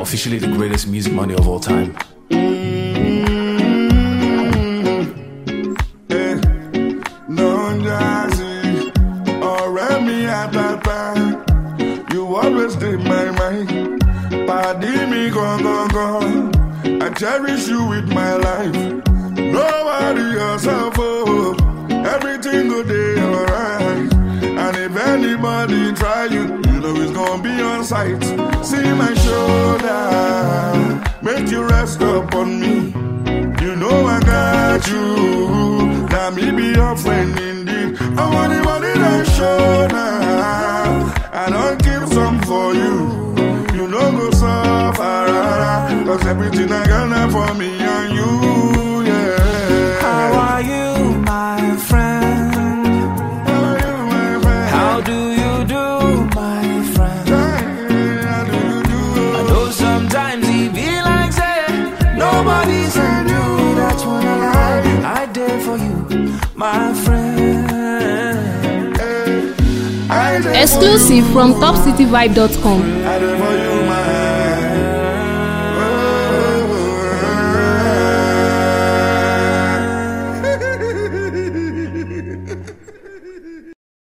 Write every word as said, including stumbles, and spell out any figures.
officially the greatest music money of all time. You always stay in my mind. Pardon me, go, go, go. I cherish you with my life. Nobody yourself, oh. Everything good day, alright. And if anybody try you, you know it's gonna be on sight. See my shoulder, make you rest upon me. You know I got you. Now me be your friend indeed. I want the money that show now. I don't keep some for you. You know go suffer, cause everything I got now for me and you, yeah. How are you, my friend? How are you, my friend? How do you do, my friend? How do you do? I know sometimes it be like say nobody's in you. That's when I lie. I dare for you, my friend. Hey, I dare Exclusive for you. from top city vibe dot com. I dare for you.